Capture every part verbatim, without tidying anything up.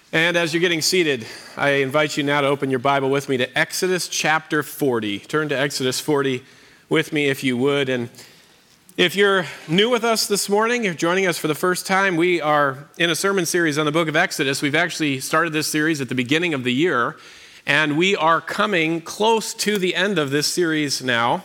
And as you're getting seated, I invite you now to open your Bible with me to Exodus chapter forty. Turn to Exodus forty with me if you would. And if you're new with us this morning, you're joining us for the first time, we are in a sermon series on the book of Exodus. We've actually started this series at the beginning of the year, and we are coming close to the end of this series now.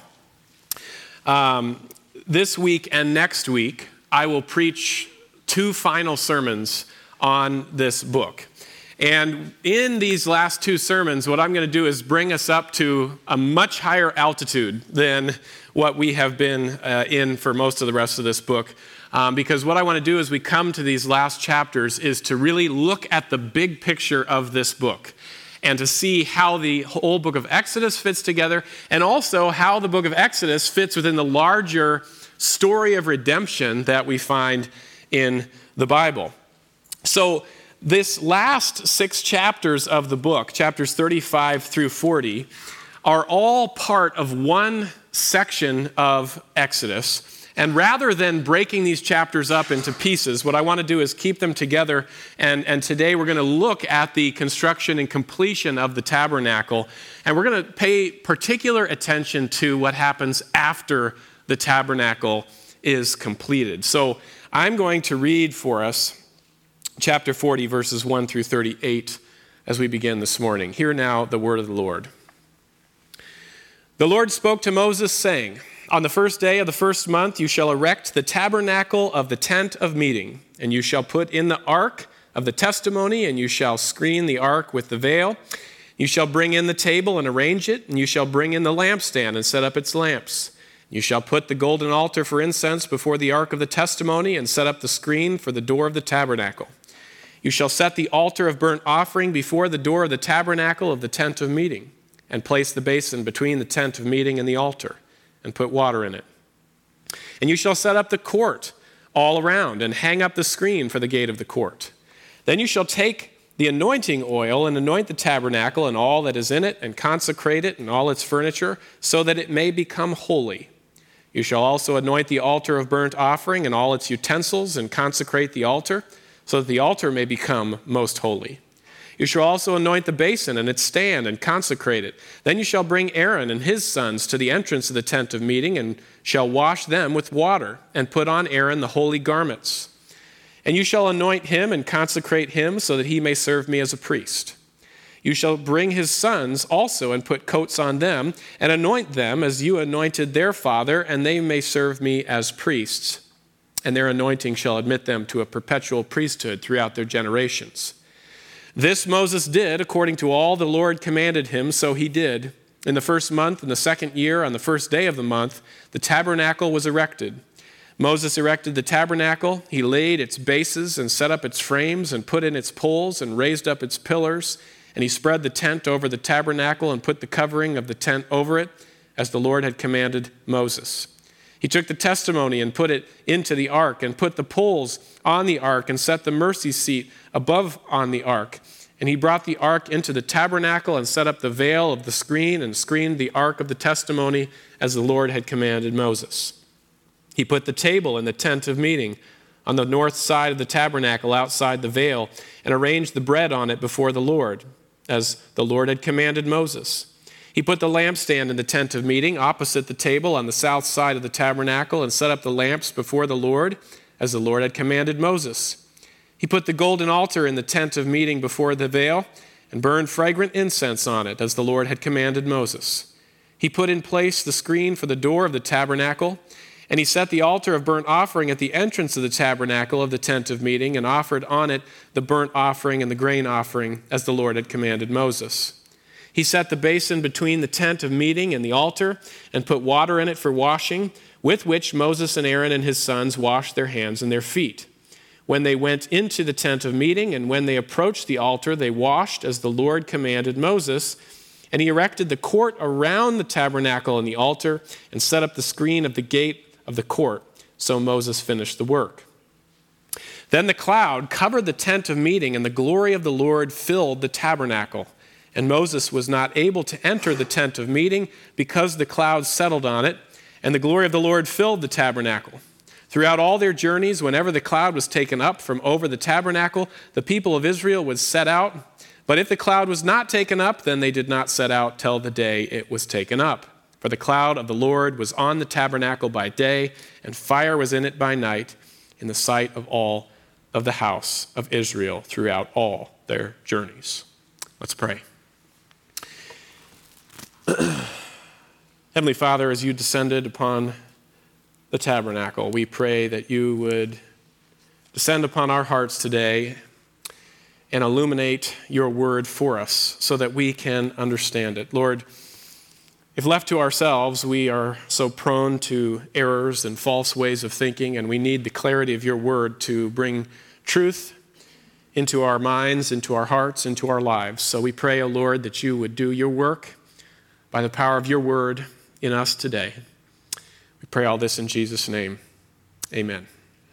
Um, this week and next week, I will preach two final sermons on this book. And in these last two sermons, what I'm going to do is bring us up to a much higher altitude than what we have been uh, in for most of the rest of this book. Um, because what I want to do as we come to these last chapters is to really look at the big picture of this book and to see how the whole book of Exodus fits together, and also how the book of Exodus fits within the larger story of redemption that we find in the Bible. So this last six chapters of the book, chapters thirty-five through forty, are all part of one section of Exodus. And rather than breaking these chapters up into pieces, what I want to do is keep them together. And, and today we're going to look at the construction and completion of the tabernacle. And we're going to pay particular attention to what happens after the tabernacle is completed. So I'm going to read for us chapter forty, verses one through thirty-eight, as we begin this morning. Hear now the word of the Lord. The Lord spoke to Moses, saying, "On the first day of the first month you shall erect the tabernacle of the tent of meeting, and you shall put in the ark of the testimony, and you shall screen the ark with the veil. You shall bring in the table and arrange it, and you shall bring in the lampstand and set up its lamps. You shall put the golden altar for incense before the ark of the testimony, and set up the screen for the door of the tabernacle. You shall set the altar of burnt offering before the door of the tabernacle of the tent of meeting, and place the basin between the tent of meeting and the altar, and put water in it. And you shall set up the court all around, and hang up the screen for the gate of the court. Then you shall take the anointing oil and anoint the tabernacle and all that is in it, and consecrate it and all its furniture, so that it may become holy. You shall also anoint the altar of burnt offering and all its utensils, and consecrate the altar, so that the altar may become most holy. You shall also anoint the basin and its stand, and consecrate it. Then you shall bring Aaron and his sons to the entrance of the tent of meeting, and shall wash them with water, and put on Aaron the holy garments. And you shall anoint him and consecrate him, so that he may serve me as a priest. You shall bring his sons also, and put coats on them, and anoint them as you anointed their father, and they may serve me as priests. And their anointing shall admit them to a perpetual priesthood throughout their generations. This Moses did according to all the Lord commanded him, so he did. In the first month, in the second year, on the first day of the month, the tabernacle was erected. Moses erected the tabernacle. He laid its bases and set up its frames and put in its poles and raised up its pillars. And he spread the tent over the tabernacle and put the covering of the tent over it, as the Lord had commanded Moses. He took the testimony and put it into the ark, and put the poles on the ark, and set the mercy seat above on the ark. And he brought the ark into the tabernacle, and set up the veil of the screen, and screened the ark of the testimony, as the Lord had commanded Moses. He put the table in the tent of meeting on the north side of the tabernacle outside the veil, and arranged the bread on it before the Lord, as the Lord had commanded Moses. He put the lampstand in the tent of meeting opposite the table on the south side of the tabernacle, and set up the lamps before the Lord, as the Lord had commanded Moses. He put the golden altar in the tent of meeting before the veil, and burned fragrant incense on it, as the Lord had commanded Moses. He put in place the screen for the door of the tabernacle, and he set the altar of burnt offering at the entrance of the tabernacle of the tent of meeting, and offered on it the burnt offering and the grain offering, as the Lord had commanded Moses. He set the basin between the tent of meeting and the altar, and put water in it for washing, with which Moses and Aaron and his sons washed their hands and their feet. When they went into the tent of meeting, and when they approached the altar, they washed as the Lord commanded Moses. And he erected the court around the tabernacle and the altar, and set up the screen of the gate of the court. So Moses finished the work. Then the cloud covered the tent of meeting, and the glory of the Lord filled the tabernacle. And Moses was not able to enter the tent of meeting, because the cloud settled on it, and the glory of the Lord filled the tabernacle. Throughout all their journeys, whenever the cloud was taken up from over the tabernacle, the people of Israel would set out. But if the cloud was not taken up, then they did not set out till the day it was taken up. For the cloud of the Lord was on the tabernacle by day, and fire was in it by night, in the sight of all of the house of Israel throughout all their journeys. Let's pray. Heavenly Father, as you descended upon the tabernacle, we pray that you would descend upon our hearts today and illuminate your word for us so that we can understand it. Lord, if left to ourselves, we are so prone to errors and false ways of thinking, and we need the clarity of your word to bring truth into our minds, into our hearts, into our lives. So we pray, O Lord, that you would do your work by the power of your word in us today. We pray all this in Jesus' name. Amen.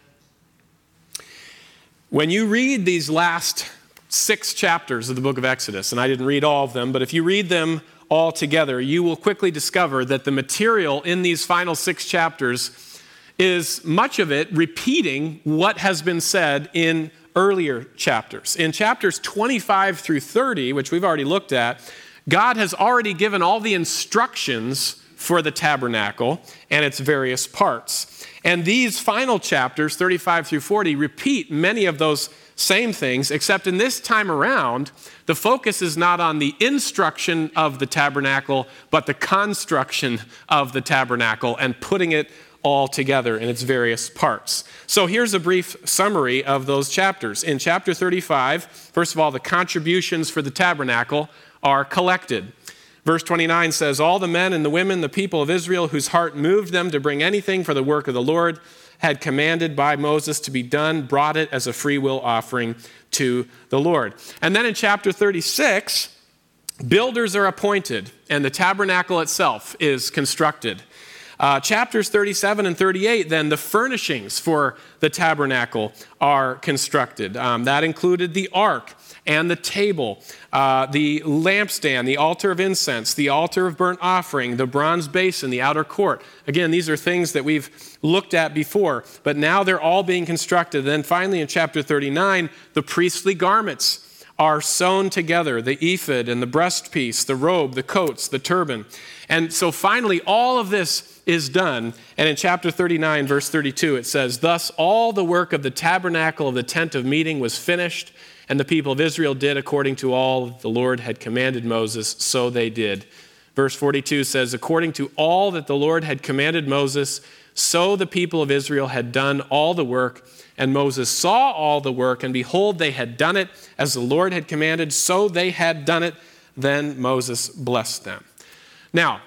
When you read these last six chapters of the book of Exodus, and I didn't read all of them, but if you read them all together, you will quickly discover that the material in these final six chapters is much of it repeating what has been said in earlier chapters. In chapters twenty-five through thirty, which we've already looked at, God has already given all the instructions for the tabernacle and its various parts. And these final chapters, thirty-five through forty, repeat many of those same things, except in this time around, the focus is not on the instruction of the tabernacle, but the construction of the tabernacle and putting it all together in its various parts. So here's a brief summary of those chapters. In chapter thirty-five, first of all, the contributions for the tabernacle are collected. Verse twenty-nine says, all the men and the women, the people of Israel, whose heart moved them to bring anything for the work of the Lord, had commanded by Moses to be done, brought it as a free will offering to the Lord. And then in chapter thirty-six, builders are appointed, and the tabernacle itself is constructed. Uh, chapters thirty-seven and thirty-eight, then the furnishings for the tabernacle are constructed. Um, that included the ark and the table, uh, the lampstand, the altar of incense, the altar of burnt offering, the bronze basin, the outer court. Again, these are things that we've looked at before, but now they're all being constructed. Then finally in chapter thirty-nine, the priestly garments are sewn together, the ephod and the breastpiece, the robe, the coats, the turban. And so finally, all of this is done. And in chapter thirty-nine, verse thirty-two, it says, thus all the work of the tabernacle of the tent of meeting was finished, and the people of Israel did according to all the Lord had commanded Moses, so they did. Verse forty-two says, according to all that the Lord had commanded Moses, so the people of Israel had done all the work. And Moses saw all the work, and behold, they had done it as the Lord had commanded, so they had done it. Then Moses blessed them. Now,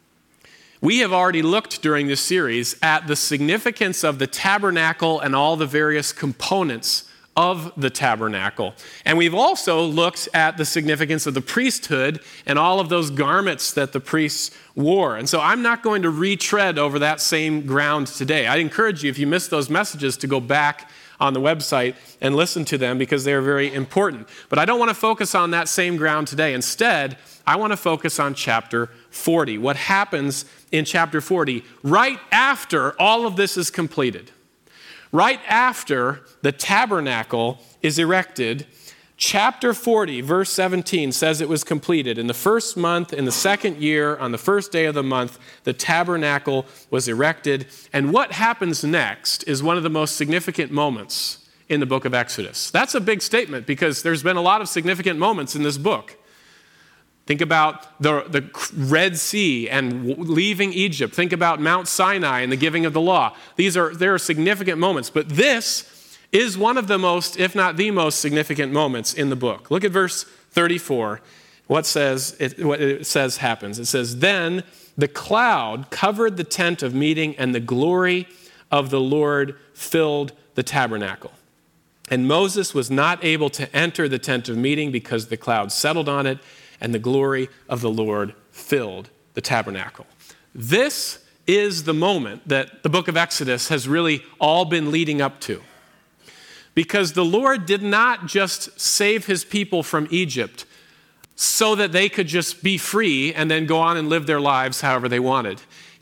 we have already looked during this series at the significance of the tabernacle and all the various components of the tabernacle. And we've also looked at the significance of the priesthood and all of those garments that the priests wore. And so I'm not going to retread over that same ground today. I'd encourage you, if you missed those messages, to go back on the website and listen to them because they're very important. But I don't want to focus on that same ground today. Instead, I want to focus on chapter forty. What happens in chapter forty right after all of this is completed. Right after the tabernacle is erected, chapter forty, verse seventeen says it was completed. In the first month, in the second year, on the first day of the month, the tabernacle was erected. And what happens next is one of the most significant moments in the book of Exodus. That's a big statement because there's been a lot of significant moments in this book. Think about the, the Red Sea and leaving Egypt. Think about Mount Sinai and the giving of the law. These are, there are significant moments, but this is one of the most, if not the most significant moments in the book. Look at verse thirty-four. What says it, what it says happens. It says, then the cloud covered the tent of meeting, and the glory of the Lord filled the tabernacle. And Moses was not able to enter the tent of meeting because the cloud settled on it, and the glory of the Lord filled the tabernacle. This is the moment that the book of Exodus has really all been leading up to. Because the Lord did not just save his people from Egypt so that they could just be free and then go on and live their lives however they wanted.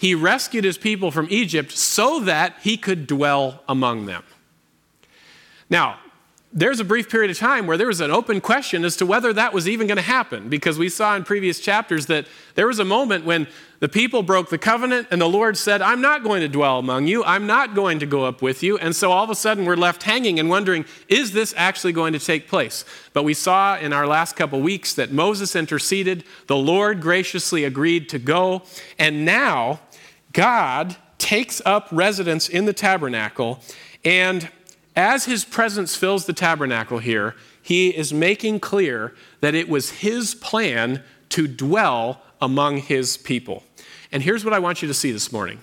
he rescued his people from Egypt so that he could dwell among them. Now, there's a brief period of time where there was an open question as to whether that was even going to happen, because we saw in previous chapters that there was a moment when the people broke the covenant and the Lord said, I'm not going to dwell among you. I'm not going to go up with you. And so all of a sudden we're left hanging and wondering, is this actually going to take place? But we saw in our last couple weeks that Moses interceded. The Lord graciously agreed to go. And now God takes up residence in the tabernacle, and as his presence fills the tabernacle here, he is making clear that it was his plan to dwell among his people. And here's what I want you to see this morning.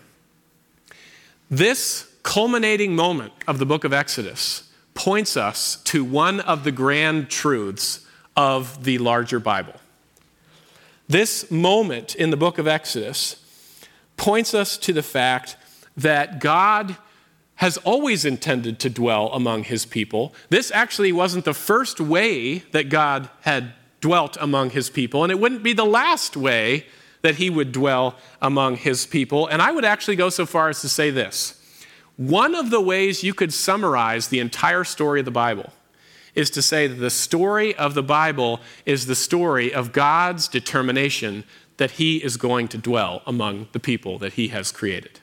This culminating moment of the book of Exodus points us to one of the grand truths of the larger Bible. This moment in the book of Exodus points us to the fact that God has always intended to dwell among his people. This actually wasn't the first way that God had dwelt among his people, and it wouldn't be the last way that he would dwell among his people. And I would actually go so far as to say this. One of the ways you could summarize the entire story of the Bible is to say that the story of the Bible is the story of God's determination that he is going to dwell among the people that he has created.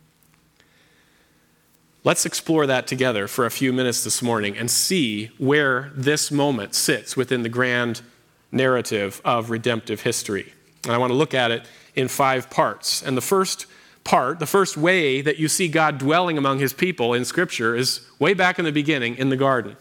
Let's explore that together for a few minutes this morning and see where this moment sits within the grand narrative of redemptive history. And I want to look at it in five parts. And the first part, the first way that you see God dwelling among his people in Scripture is way back in the beginning in the garden.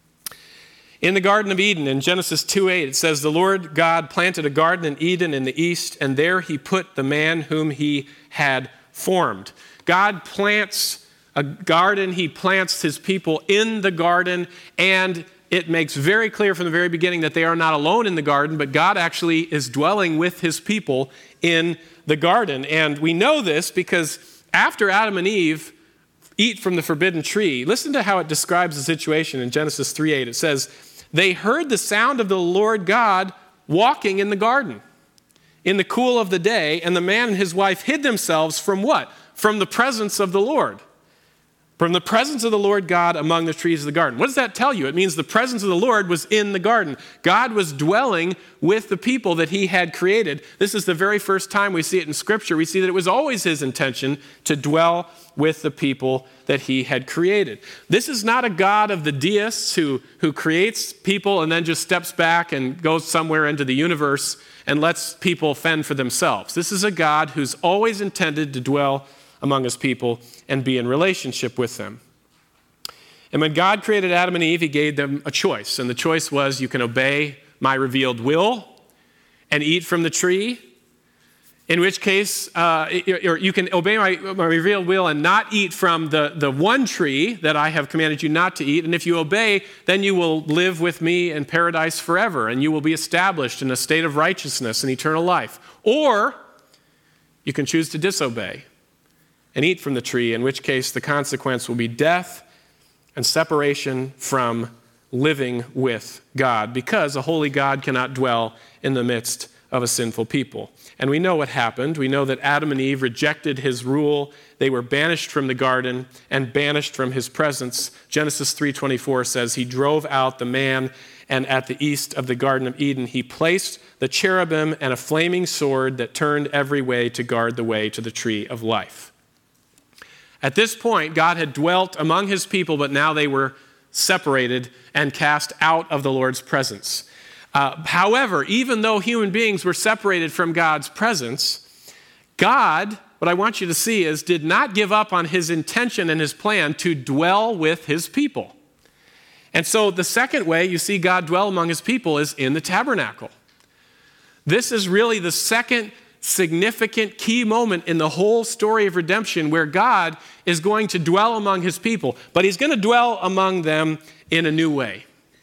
In the Garden of Eden, in Genesis two eight, it says, the Lord God planted a garden in Eden in the east, and there he put the man whom he had formed. God plants a garden, he plants his people in the garden, and it makes very clear from the very beginning that they are not alone in the garden, but God actually is dwelling with his people in the garden. And we know this because after Adam and Eve eat from the forbidden tree, listen to how it describes the situation in Genesis three eight. It says, they heard the sound of the Lord God walking in the garden in the cool of the day, and the man and his wife hid themselves from what? From the presence of the Lord. From the presence of the Lord God among the trees of the garden. What does that tell you? It means the presence of the Lord was in the garden. God was dwelling with the people that he had created. This is the very first time we see it in Scripture. We see that it was always his intention to dwell with the people that he had created. This is not a God of the deists who, who creates people and then just steps back and goes somewhere into the universe and lets people fend for themselves. This is a God who's always intended to dwell among his people and be in relationship with them. And when God created Adam and Eve, he gave them a choice. And the choice was, you can obey my revealed will and eat from the tree, in which case, uh, or you can obey my, my revealed will and not eat from the, the one tree that I have commanded you not to eat. And if you obey, then you will live with me in paradise forever, and you will be established in a state of righteousness and eternal life. Or you can choose to disobey and eat from the tree, in which case the consequence will be death and separation from living with God, because a holy God cannot dwell in the midst of a sinful people. And we know what happened. We know that Adam and Eve rejected his rule. They were banished from the garden and banished from his presence. Genesis three twenty-four says, he drove out the man, and at the east of the Garden of Eden, he placed the cherubim and a flaming sword that turned every way to guard the way to the tree of life. At this point, God had dwelt among his people, but now they were separated and cast out of the Lord's presence. Uh, however, even though human beings were separated from God's presence, God, what I want you to see is, did not give up on his intention and his plan to dwell with his people. And so the second way you see God dwell among his people is in the tabernacle. This is really the second significant key moment in the whole story of redemption, where God is going to dwell among his people, but he's going to dwell among them in a new way.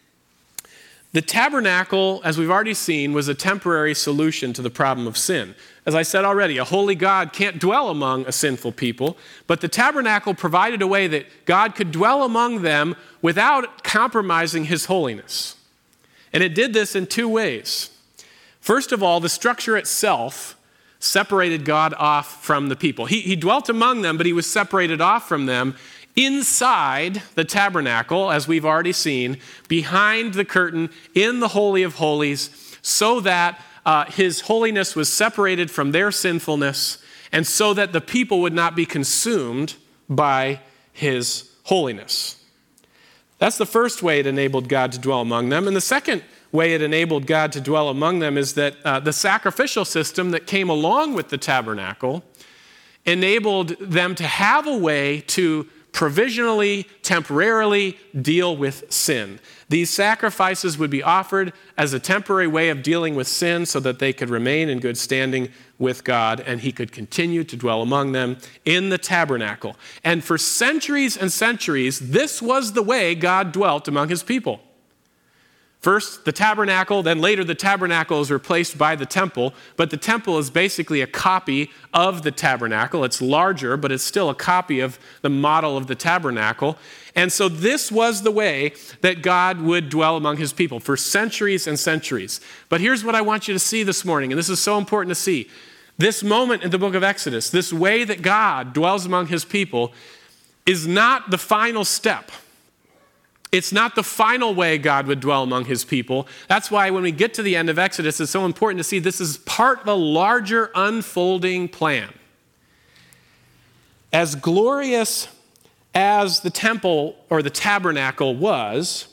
The tabernacle, as we've already seen, was a temporary solution to the problem of sin. As I said already, a holy God can't dwell among a sinful people, but the tabernacle provided a way that God could dwell among them without compromising his holiness. And it did this in two ways. First of all, the structure itself separated God off from the people. He, he dwelt among them, but he was separated off from them inside the tabernacle, as we've already seen, behind the curtain in the Holy of Holies, so that uh, his holiness was separated from their sinfulness, and so that the people would not be consumed by his holiness. That's the first way it enabled God to dwell among them. And the second way it enabled God to dwell among them is that uh, the sacrificial system that came along with the tabernacle enabled them to have a way to provisionally, temporarily deal with sin. These sacrifices would be offered as a temporary way of dealing with sin so that they could remain in good standing with God and he could continue to dwell among them in the tabernacle. And for centuries and centuries, this was the way God dwelt among his people. First, the tabernacle, then later the tabernacle is replaced by the temple, but the temple is basically a copy of the tabernacle. It's larger, but it's still a copy of the model of the tabernacle. And so this was the way that God would dwell among his people for centuries and centuries. But here's what I want you to see this morning, and this is so important to see. This moment in the book of Exodus, this way that God dwells among his people, is not the final step. It's not the final way God would dwell among his people. That's why when we get to the end of Exodus, it's so important to see this is part of a larger unfolding plan. As glorious as the temple or the tabernacle was,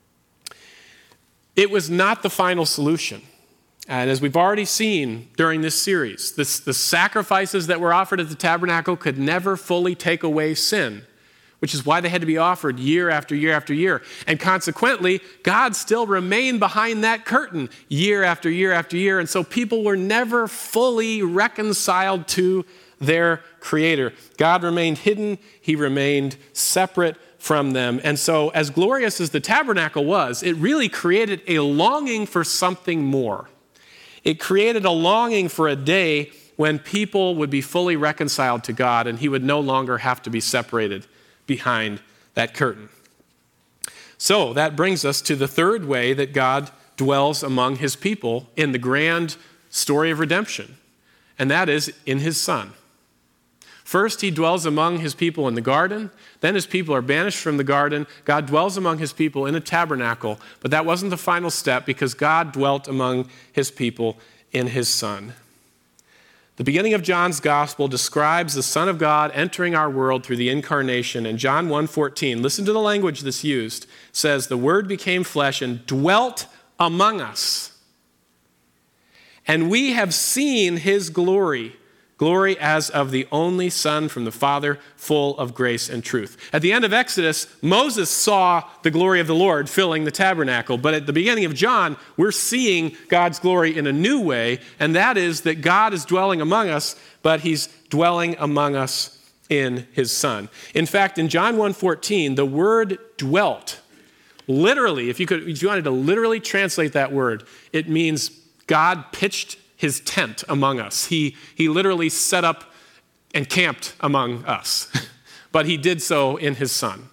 it was not the final solution. And as we've already seen during this series, this, the sacrifices that were offered at the tabernacle could never fully take away sin, which is why they had to be offered year after year after year. And consequently, God still remained behind that curtain year after year after year. And so people were never fully reconciled to their Creator. God remained hidden. He remained separate from them. And so as glorious as the tabernacle was, it really created a longing for something more. It created a longing for a day when people would be fully reconciled to God and he would no longer have to be separated behind that curtain. So that brings us to the third way that God dwells among his people in the grand story of redemption, and that is in his Son. First, he dwells among his people in the garden. Then his people are banished from the garden. God dwells among his people in a tabernacle, but that wasn't the final step because God dwelt among his people in his Son. The beginning of John's gospel describes the Son of God entering our world through the incarnation. And John one fourteen, listen to the language that's used, says, "The Word became flesh and dwelt among us. And we have seen his glory, glory as of the only Son from the Father, full of grace and truth." At the end of Exodus, Moses saw the glory of the Lord filling the tabernacle. But at the beginning of John, we're seeing God's glory in a new way, and that is that God is dwelling among us, but he's dwelling among us in his Son. In fact, in John one fourteen, the word dwelt, literally, if you could, if you wanted to literally translate that word, it means God pitched his tent among us. He, he literally set up and camped among us, but he did so in his Son.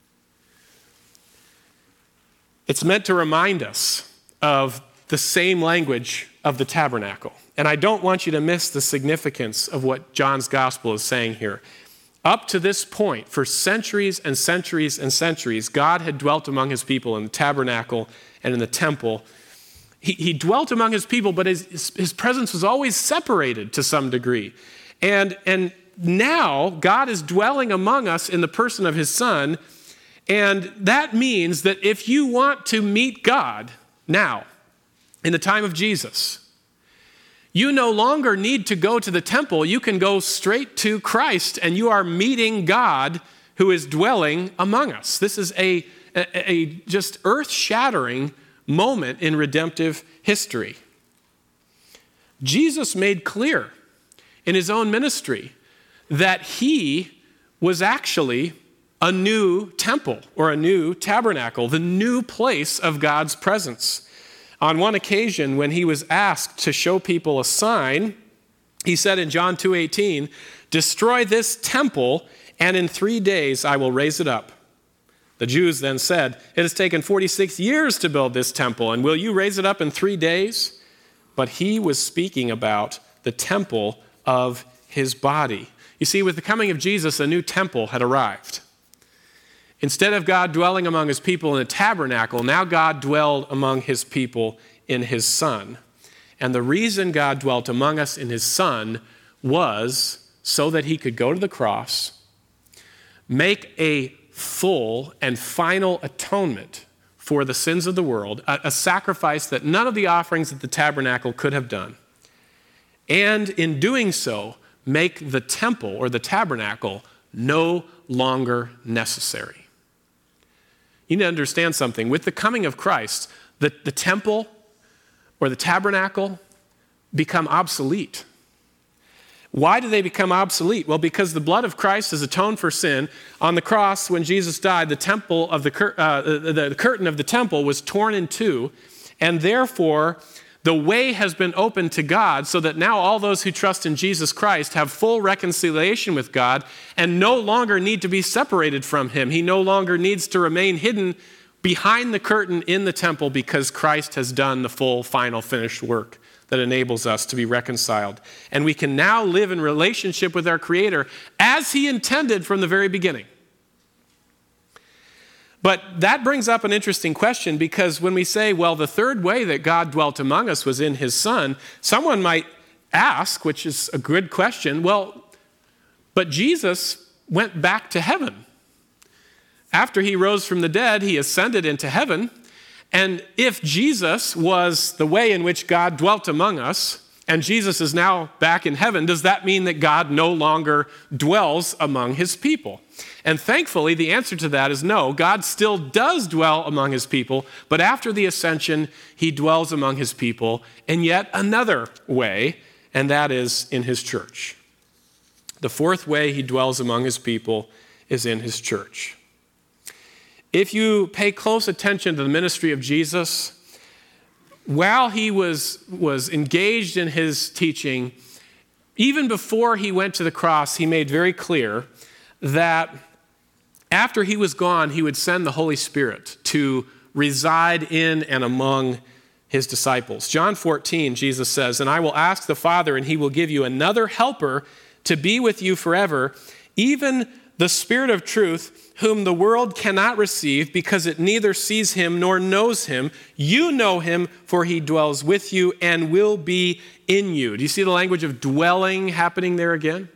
It's meant to remind us of the same language of the tabernacle. And I don't want you to miss the significance of what John's gospel is saying here. Up to this point, for centuries and centuries and centuries, God had dwelt among his people in the tabernacle and in the temple. He, he dwelt among his people, but his, his presence was always separated to some degree. And, and now God is dwelling among us in the person of his Son. And that means that if you want to meet God now, in the time of Jesus, you no longer need to go to the temple. You can go straight to Christ, and you are meeting God who is dwelling among us. This is a, a, a just earth-shattering moment in redemptive history. Jesus made clear in his own ministry that he was actually a new temple or a new tabernacle, the new place of God's presence. On one occasion, when he was asked to show people a sign, he said in John two eighteen, "Destroy this temple, and in three days I will raise it up." The Jews then said, "It has taken forty-six years to build this temple, and will you raise it up in three days?" But he was speaking about the temple of his body. You see, with the coming of Jesus, a new temple had arrived. Instead of God dwelling among his people in a tabernacle, now God dwelled among his people in his Son. And the reason God dwelt among us in his Son was so that he could go to the cross, make a full and final atonement for the sins of the world, a, a sacrifice that none of the offerings at the tabernacle could have done. And in doing so, make the temple or the tabernacle no longer necessary. You need to understand something. With the coming of Christ, the, the temple or the tabernacle become obsolete. Why do they become obsolete? Well, because the blood of Christ has atoned for sin. On the cross, when Jesus died, the temple of the, cur- uh, the, the curtain of the temple was torn in two, and therefore the way has been opened to God so that now all those who trust in Jesus Christ have full reconciliation with God and no longer need to be separated from him. He no longer needs to remain hidden behind the curtain in the temple because Christ has done the full, final, finished work that enables us to be reconciled. And we can now live in relationship with our Creator as he intended from the very beginning. But that brings up an interesting question, because when we say, well, the third way that God dwelt among us was in his Son, someone might ask, which is a good question, well, but Jesus went back to heaven. After he rose from the dead, he ascended into heaven. And if Jesus was the way in which God dwelt among us, and Jesus is now back in heaven, does that mean that God no longer dwells among his people? And thankfully, the answer to that is no. God still does dwell among his people, but after the ascension, he dwells among his people in yet another way, and that is in his church. The fourth way he dwells among his people is in his church. If you pay close attention to the ministry of Jesus, while he was, was engaged in his teaching, even before he went to the cross, he made very clear that after he was gone, he would send the Holy Spirit to reside in and among his disciples. John fourteen, Jesus says, "And I will ask the Father, and he will give you another helper to be with you forever, even the Spirit of truth, whom the world cannot receive because it neither sees him nor knows him. You know him, for he dwells with you and will be in you." Do you see the language of dwelling happening there again?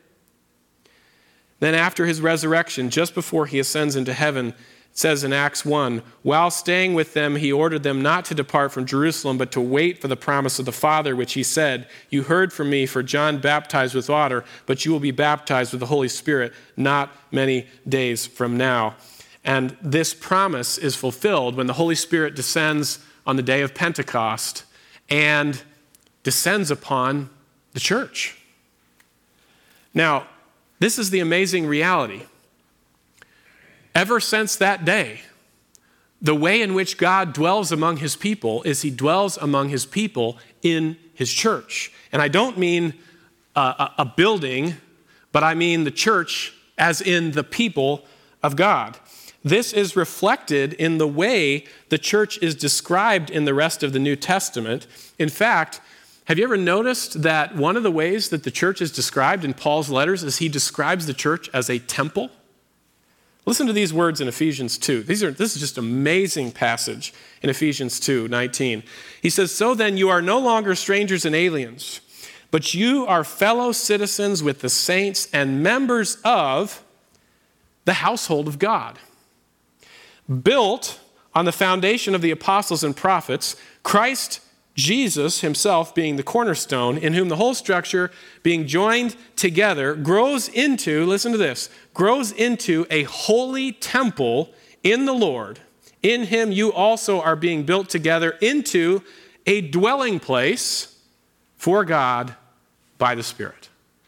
Then after his resurrection, just before he ascends into heaven, it says in Acts one, "While staying with them, he ordered them not to depart from Jerusalem, but to wait for the promise of the Father, which he said, 'You heard from me, for John baptized with water, but you will be baptized with the Holy Spirit not many days from now.'" And this promise is fulfilled when the Holy Spirit descends on the day of Pentecost and descends upon the church. Now, this is the amazing reality. Ever since that day, the way in which God dwells among his people is he dwells among his people in his church. And I don't mean a, a building, but I mean the church as in the people of God. This is reflected in the way the church is described in the rest of the New Testament. In fact, have you ever noticed that one of the ways that the church is described in Paul's letters is he describes the church as a temple? Listen to these words in Ephesians two. These are, this is just an amazing passage in Ephesians two nineteen. He says, "So then you are no longer strangers and aliens, but you are fellow citizens with the saints and members of the household of God, built on the foundation of the apostles and prophets, Christ Jesus himself being the cornerstone, in whom the whole structure being joined together grows into," listen to this, "grows into a holy temple in the Lord. In him you also are being built together into a dwelling place for God by the Spirit."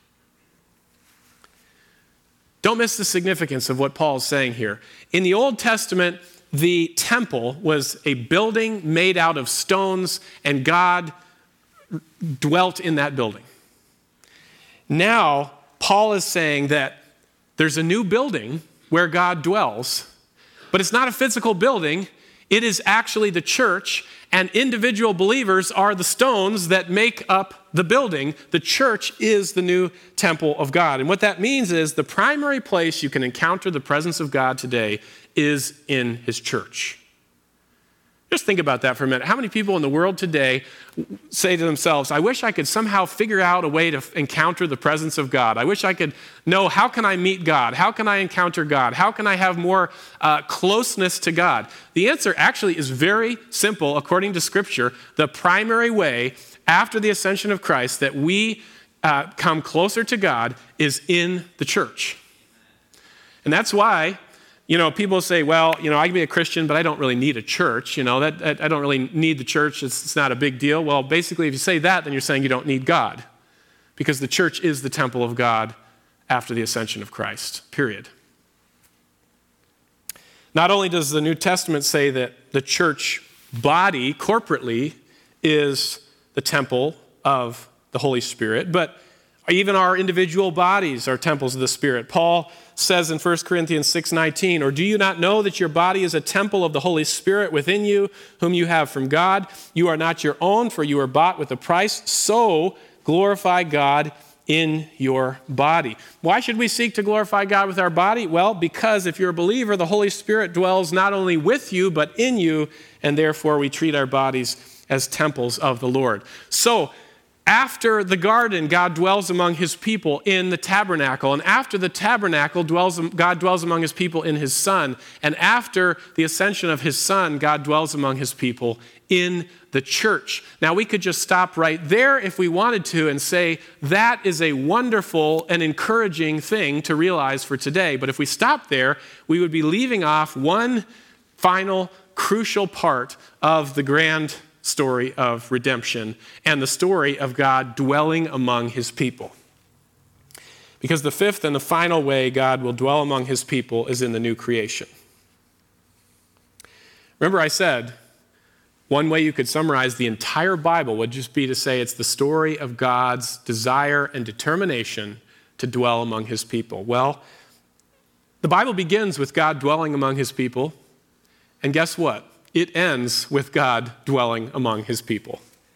Don't miss the significance of what Paul is saying here. In the Old Testament, the temple was a building made out of stones, and God dwelt in that building. Now, Paul is saying that there's a new building where God dwells, but it's not a physical building. It is actually the church, and individual believers are the stones that make up the building. The church is the new temple of God. And what that means is the primary place you can encounter the presence of God today is in his church. Just think about that for a minute. How many people in the world today say to themselves, I wish I could somehow figure out a way to encounter the presence of God. I wish I could know, how can I meet God? How can I encounter God? How can I have more uh, closeness to God? The answer actually is very simple according to Scripture. The primary way after the ascension of Christ that we uh, come closer to God is in the church. And that's why, you know, people say, well, you know, I can be a Christian, but I don't really need a church. You know, that, that I don't really need the church. It's, it's not a big deal. Well, basically, if you say that, then you're saying you don't need God, because the church is the temple of God after the ascension of Christ, period. Not only does the New Testament say that the church body, corporately, is the temple of the Holy Spirit, but even our individual bodies are temples of the Spirit. Paul says in First Corinthians six nineteen, or do you not know that your body is a temple of the Holy Spirit within you, whom you have from God? You are not your own, for you are bought with a price. So glorify God in your body. Why should we seek to glorify God with our body? Well, because if you're a believer, the Holy Spirit dwells not only with you, but in you, and therefore we treat our bodies as temples of the Lord. So, after the garden, God dwells among his people in the tabernacle. And after the tabernacle, dwells, God dwells among his people in his Son. And after the ascension of his Son, God dwells among his people in the church. Now, we could just stop right there if we wanted to and say that is a wonderful and encouraging thing to realize for today. But if we stop there, we would be leaving off one final crucial part of the grand story of redemption and the story of God dwelling among his people. Because the fifth and the final way God will dwell among his people is in the new creation. Remember I said, one way you could summarize the entire Bible would just be to say it's the story of God's desire and determination to dwell among his people. Well, the Bible begins with God dwelling among his people, and guess what? It ends with God dwelling among his people.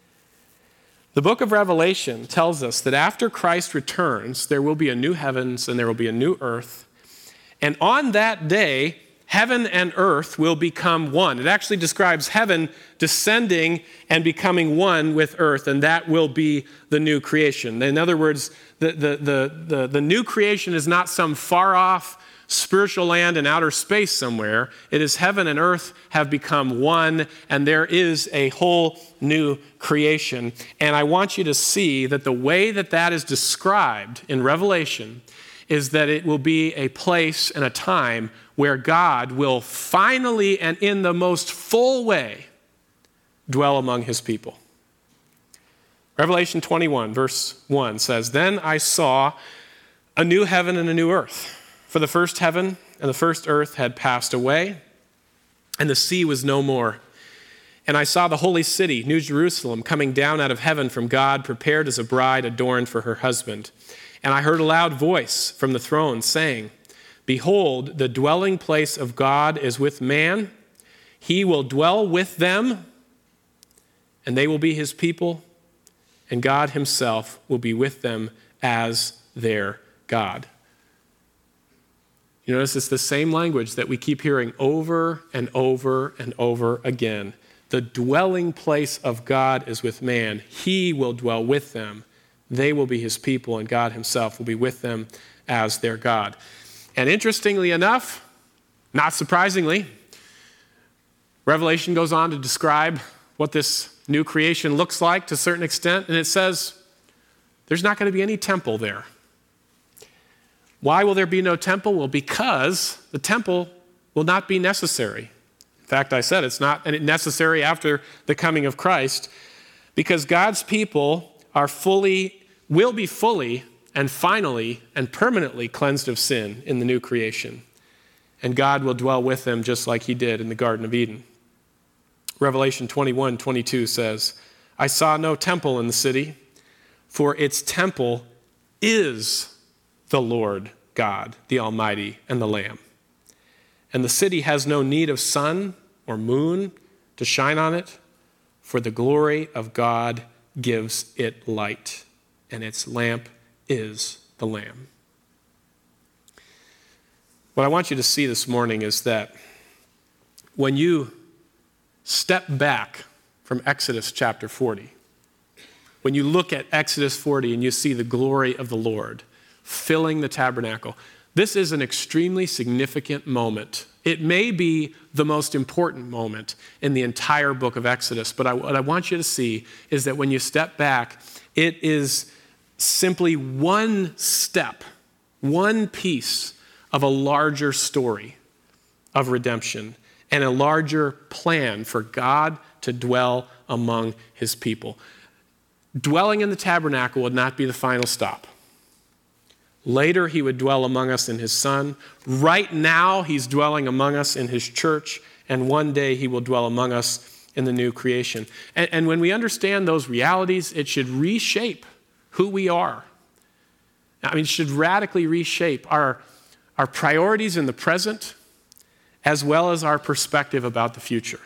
The book of Revelation tells us that after Christ returns, there will be a new heavens and there will be a new earth. And on that day, heaven and earth will become one. It actually describes heaven descending and becoming one with earth, and that will be the new creation. In other words, the, the, the, the, the new creation is not some far-off spiritual land in outer space somewhere. It is heaven and earth have become one, and there is a whole new creation. And I want you to see that the way that that is described in Revelation is that it will be a place and a time where God will finally and in the most full way dwell among his people. Revelation twenty-one, verse one says, Then I saw a new heaven and a new earth. For the first heaven and the first earth had passed away, and the sea was no more. And I saw the holy city, New Jerusalem, coming down out of heaven from God, prepared as a bride adorned for her husband. And I heard a loud voice from the throne saying, Behold, the dwelling place of God is with man. He will dwell with them, and they will be his people, and God himself will be with them as their God. You notice it's the same language that we keep hearing over and over and over again. The dwelling place of God is with man. He will dwell with them. They will be his people, and God himself will be with them as their God. And interestingly enough, not surprisingly, Revelation goes on to describe what this new creation looks like to a certain extent, and it says there's not going to be any temple there. Why will there be no temple? Well, because the temple will not be necessary. In fact, I said it's not necessary after the coming of Christ, because God's people are fully, will be fully and finally and permanently cleansed of sin in the new creation. And God will dwell with them just like he did in the Garden of Eden. Revelation twenty-one twenty-two says, I saw no temple in the city, for its temple is the Lord God, the Almighty, and the Lamb. And the city has no need of sun or moon to shine on it, for the glory of God gives it light, and its lamp is the Lamb. What I want you to see this morning is that when you step back from Exodus chapter forty, when you look at Exodus forty and you see the glory of the Lord filling the tabernacle, this is an extremely significant moment. It may be the most important moment in the entire book of Exodus, but I, what I want you to see is that when you step back, it is simply one step, one piece of a larger story of redemption and a larger plan for God to dwell among his people. Dwelling in the tabernacle would not be the final stop. Later, he would dwell among us in his Son. Right now, he's dwelling among us in his church, and one day he will dwell among us in the new creation. And, and when we understand those realities, it should reshape who we are. I mean, it should radically reshape our, our priorities in the present, as well as our perspective about the future.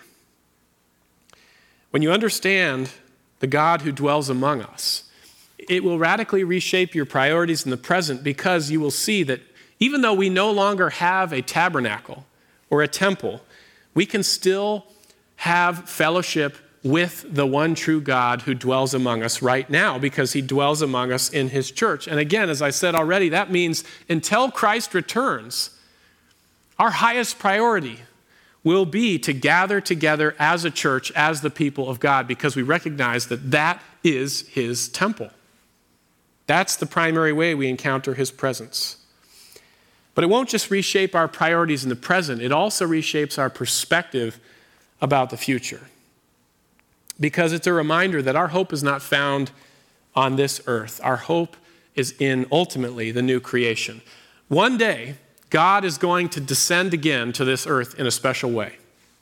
When you understand the God who dwells among us, it will radically reshape your priorities in the present, because you will see that even though we no longer have a tabernacle or a temple, we can still have fellowship with the one true God who dwells among us right now, because he dwells among us in his church. And again, as I said already, that means until Christ returns, our highest priority will be to gather together as a church, as the people of God, because we recognize that that is his temple. That's the primary way we encounter his presence. But it won't just reshape our priorities in the present, it also reshapes our perspective about the future. Because it's a reminder that our hope is not found on this earth. Our hope is in, ultimately, the new creation. One day, God is going to descend again to this earth in a special way.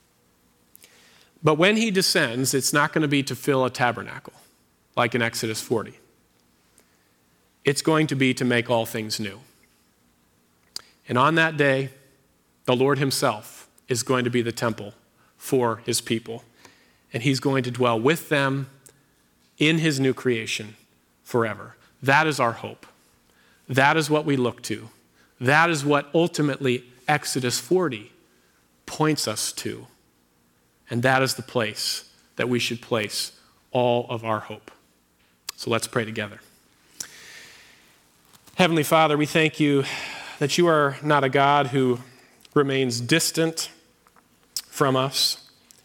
But when he descends, it's not going to be to fill a tabernacle, like in Exodus forty. It's going to be to make all things new. And on that day, the Lord himself is going to be the temple for his people. And he's going to dwell with them in his new creation forever. That is our hope. That is what we look to. That is what ultimately Exodus forty points us to. And that is the place that we should place all of our hope. So let's pray together. Heavenly Father, we thank you that you are not a God who remains distant from us.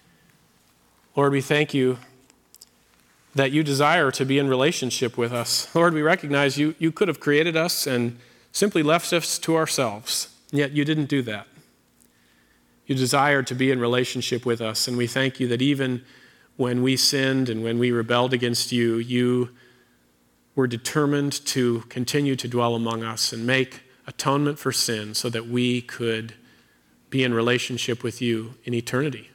Lord, we thank you that you desire to be in relationship with us. Lord, we recognize you, you could have created us and simply left us to ourselves, and yet you didn't do that. You desired to be in relationship with us, and we thank you that even when we sinned and when we rebelled against you, you were determined to continue to dwell among us and make atonement for sin so that we could be in relationship with you in eternity.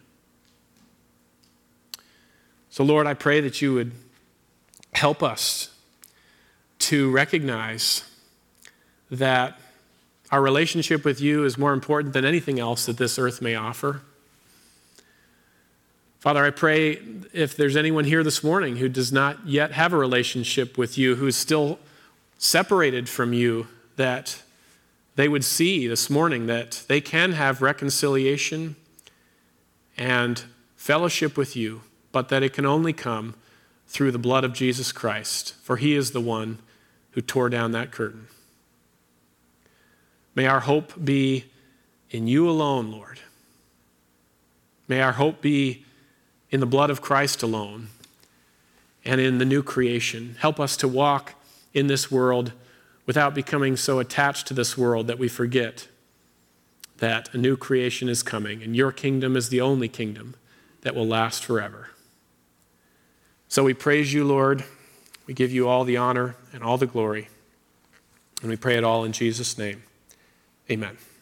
So, Lord, I pray that you would help us to recognize that our relationship with you is more important than anything else that this earth may offer. Father, I pray if there's anyone here this morning who does not yet have a relationship with you, who is still separated from you, that they would see this morning that they can have reconciliation and fellowship with you, but that it can only come through the blood of Jesus Christ, for he is the one who tore down that curtain. May our hope be in you alone, Lord. May our hope be in the blood of Christ alone and in the new creation. Help us to walk in this world without becoming so attached to this world that we forget that a new creation is coming and your kingdom is the only kingdom that will last forever. So we praise you, Lord. We give you all the honor and all the glory. And we pray it all in Jesus' name. Amen.